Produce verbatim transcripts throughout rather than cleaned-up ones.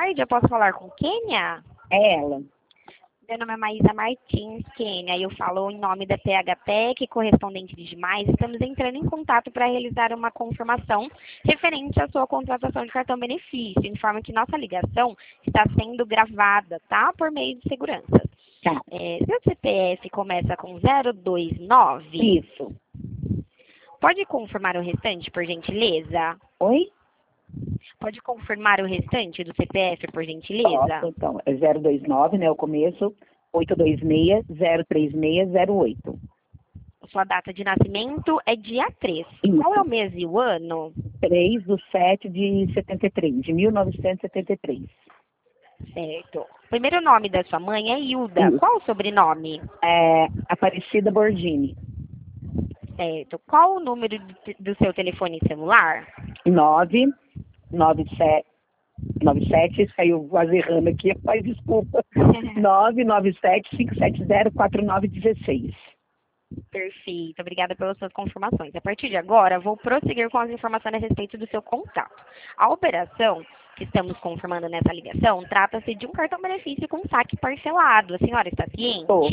tarde, eu posso falar com Kênia? É ela. Meu nome é Maísa Martins, Kênia, e eu falo em nome da P H Tech, correspondente de demais. Estamos entrando em contato para realizar uma confirmação referente à sua contratação de cartão benefício. Informa que nossa ligação está sendo gravada, tá? Por meio de segurança. Tá. É, seu C P F começa com zero dois nove? Isso. Pode confirmar o restante, por gentileza? Oi? Pode confirmar o restante do C P F, por gentileza? Posso, então. É zero dois nove, né? O começo. oito dois seis, zero três seis, zero oito. Sua data de nascimento é dia três. Isso. Qual é o mês e o ano? três do sete de setenta e três, de mil novecentos e setenta e três. Certo. O primeiro nome da sua mãe é Hilda. Isso. Qual o sobrenome? É Aparecida Bordini. Certo. Qual o número do, do seu telefone celular? nove nove sete nove sete, saiu quase errando aqui, mas desculpa. nove nove sete cinco sete zero quatro nove um seis. Perfeito. Obrigada pelas suas confirmações. A partir de agora, vou prosseguir com as informações a respeito do seu contato. A operação que estamos confirmando nessa ligação trata-se de um cartão benefício com saque parcelado. A senhora está ciente? Tô.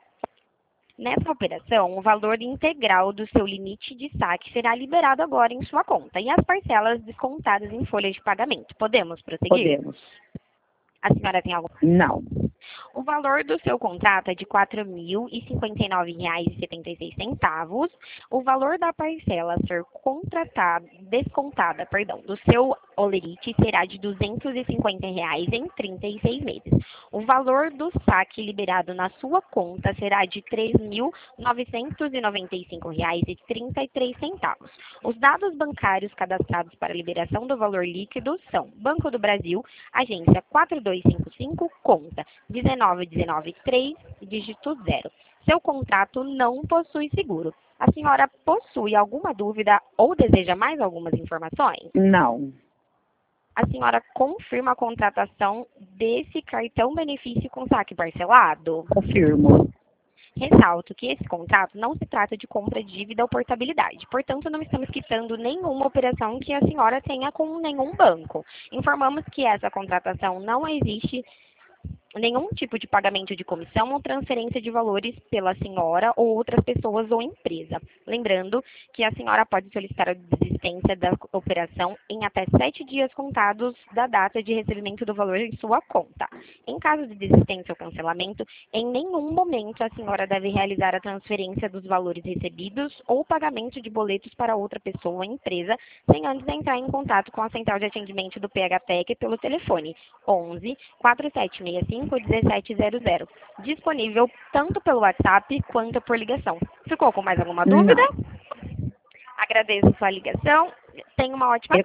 Nessa operação, o valor integral do seu limite de saque será liberado agora em sua conta e as parcelas descontadas em folha de pagamento. Podemos prosseguir? Podemos. A senhora tem algo? Não. O valor do seu contrato é de quatro mil e cinquenta e nove reais e setenta e seis centavos. O valor da parcela a ser contratada, descontada, perdão, do seu holerite será de duzentos e cinquenta reais em trinta e seis meses. O valor do saque liberado na sua conta será de três mil novecentos e noventa e cinco reais e trinta e três centavos. Os dados bancários cadastrados para liberação do valor líquido são Banco do Brasil, agência quatro dois cinco cinco, conta dezenove dezenove três, dígito zero. Seu contrato não possui seguro. A senhora possui alguma dúvida ou deseja mais algumas informações? Não. A senhora confirma a contratação desse cartão benefício com saque parcelado? Confirmo. Ressalto que esse contrato não se trata de compra de dívida ou portabilidade. Portanto, não estamos quitando nenhuma operação que a senhora tenha com nenhum banco. Informamos que essa contratação não existe nenhum tipo de pagamento de comissão ou transferência de valores pela senhora ou outras pessoas ou empresa. Lembrando que a senhora pode solicitar a desistência da operação em até sete dias contados da data de recebimento do valor em sua conta. Em caso de desistência ou cancelamento, em nenhum momento a senhora deve realizar a transferência dos valores recebidos ou pagamento de boletos para outra pessoa ou empresa, sem antes entrar em contato com a central de atendimento do P H Tech pelo telefone onze, quatro sete seis cinco, um sete zero zero, disponível tanto pelo WhatsApp quanto por ligação. Ficou com mais alguma dúvida? Não. Agradeço sua ligação. Tenha uma ótima